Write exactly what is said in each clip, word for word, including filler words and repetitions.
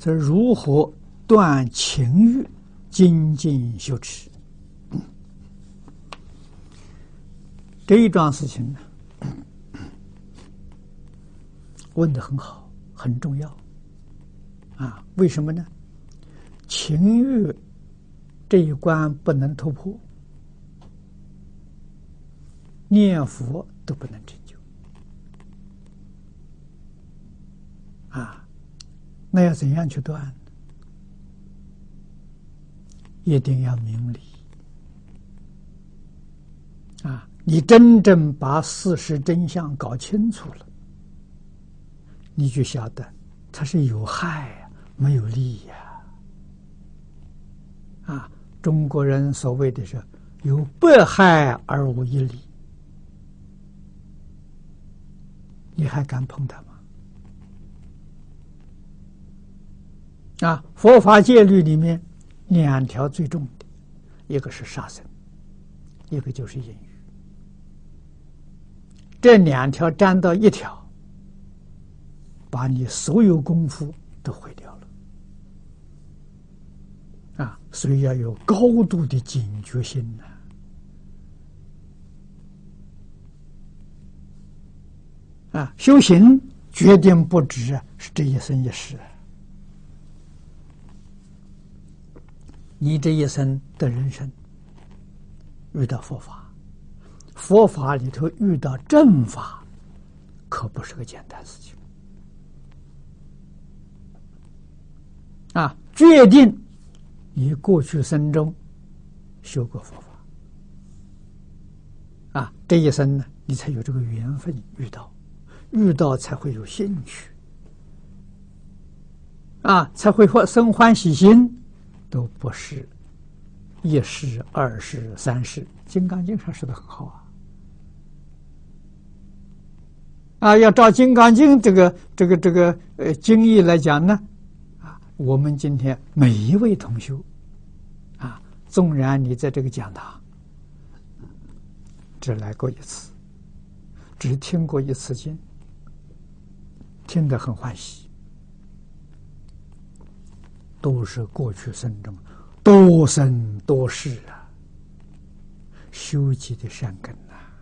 则如何断情欲，精进修持？这一桩事情呢，问得很好，很重要啊！为什么呢？情欲这一关不能突破，念佛都不能成就啊！那要怎样去断？一定要明理啊！你真正把事实真相搞清楚了，你就晓得它是有害呀，没有利呀。啊，中国人所谓的是有百害而无一利，你还敢碰它吗？啊，佛法戒律里面两条最重的，一个是杀生，一个就是淫欲。这两条沾到一条，把你所有功夫都毁掉了。啊，所以要有高度的警觉心呐！啊，修行决定不止是这一生一世，你这一生的人生遇到佛法，佛法里头遇到正法，可不是个简单事情啊！决定你过去生中修过佛法啊，这一生呢，你才有这个缘分遇到，遇到才会有兴趣啊，才会生欢喜心，都不是一世、二世、三世。《金刚经》上说的很好啊，啊，要照《金刚经》这个这个这个呃经义来讲呢。我们今天每一位同修啊，纵然你在这个讲堂只来过一次，只听过一次经，听得很欢喜，都是过去生中多生多世啊修积的善根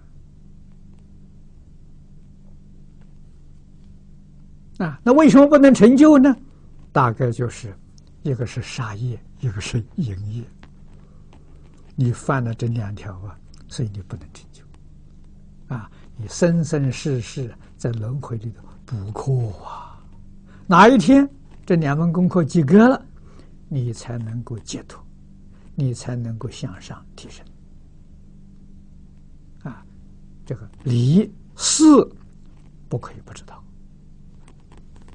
呐。啊，那为什么不能成就呢？大概就是一个是杀业，一个是淫业，你犯了这两条啊，所以你不能成就啊！你生生世世在轮回里头补课啊，哪一天这两门功课及格了，你才能够解脱，你才能够向上提升啊！这个理事不可以不知道。